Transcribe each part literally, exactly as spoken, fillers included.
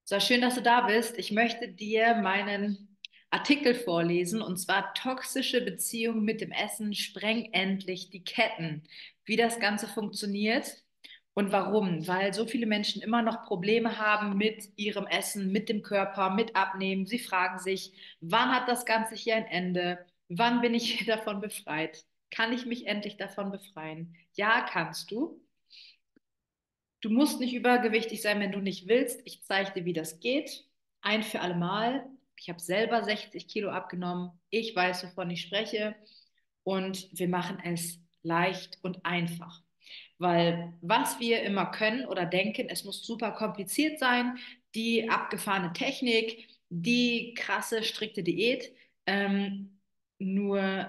So schön, dass du da bist. Ich möchte dir meinen Artikel vorlesen, und zwar toxische Beziehungen mit dem Essen sprengen endlich die Ketten. Wie das Ganze funktioniert und warum. Weil so viele Menschen immer noch Probleme haben mit ihrem Essen, mit dem Körper, mit Abnehmen. Sie fragen sich, wann hat das Ganze hier ein Ende? Wann bin ich davon befreit? Kann ich mich endlich davon befreien? Ja, kannst du. Du musst nicht übergewichtig sein, wenn du nicht willst. Ich zeige dir, wie das geht. Ein für alle Mal. Ich habe selber sechzig Kilo abgenommen. Ich weiß, wovon ich spreche. Und wir machen es leicht und einfach. Weil was wir immer können oder denken, es muss super kompliziert sein, die abgefahrene Technik, die krasse, strikte Diät. Ähm, nur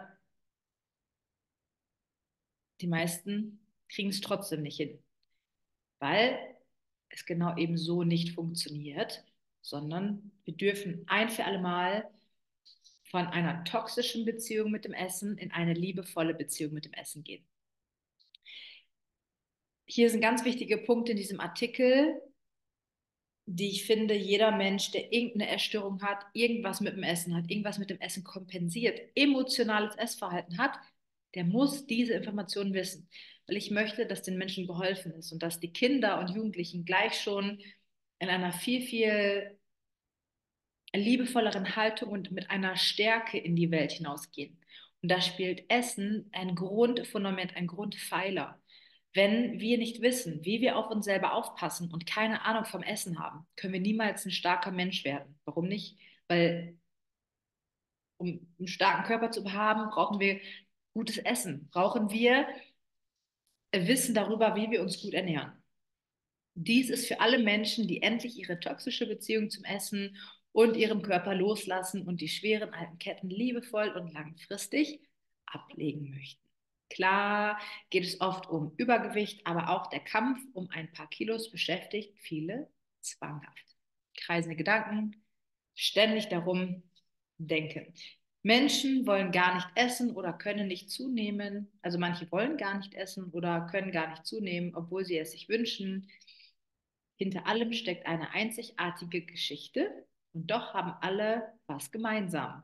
die meisten kriegen es trotzdem nicht hin, weil es genau eben so nicht funktioniert, sondern wir dürfen ein für alle Mal von einer toxischen Beziehung mit dem Essen in eine liebevolle Beziehung mit dem Essen gehen. Hier sind ganz wichtige Punkte in diesem Artikel, die ich finde, jeder Mensch, der irgendeine Essstörung hat, irgendwas mit dem Essen hat, irgendwas mit dem Essen kompensiert, emotionales Essverhalten hat, der muss diese Informationen wissen. Weil ich möchte, dass den Menschen geholfen ist und dass die Kinder und Jugendlichen gleich schon in einer viel, viel liebevolleren Haltung und mit einer Stärke in die Welt hinausgehen. Und da spielt Essen ein Grundfundament, ein Grundpfeiler. Wenn wir nicht wissen, wie wir auf uns selber aufpassen und keine Ahnung vom Essen haben, können wir niemals ein starker Mensch werden. Warum nicht? Weil um einen starken Körper zu haben, brauchen wir gutes Essen. Brauchen wir Wissen darüber, wie wir uns gut ernähren. Dies ist für alle Menschen, die endlich ihre toxische Beziehung zum Essen und ihrem Körper loslassen und die schweren alten Ketten liebevoll und langfristig ablegen möchten. Klar geht es oft um Übergewicht, aber auch der Kampf um ein paar Kilos beschäftigt viele zwanghaft. Kreisende Gedanken, ständig darum denken. Menschen wollen gar nicht essen oder können nicht zunehmen. Also manche wollen gar nicht essen oder können gar nicht zunehmen, obwohl sie es sich wünschen. Hinter allem steckt eine einzigartige Geschichte und doch haben alle was gemeinsam.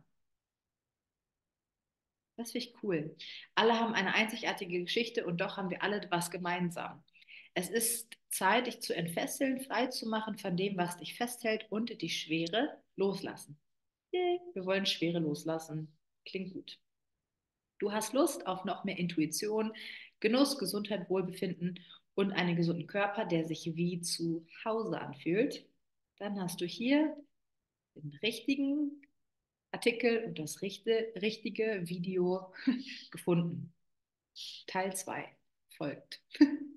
Das finde ich cool. Alle haben eine einzigartige Geschichte und doch haben wir alle was gemeinsam. Es ist Zeit, dich zu entfesseln, frei zu machen von dem, was dich festhält und die Schwere loslassen. Yay, wir wollen Schwere loslassen. Klingt gut. Du hast Lust auf noch mehr Intuition, Genuss, Gesundheit, Wohlbefinden und einen gesunden Körper, der sich wie zu Hause anfühlt. Dann hast du hier den richtigen Artikel und das richtige, richtige Video gefunden. Teil zwei folgt.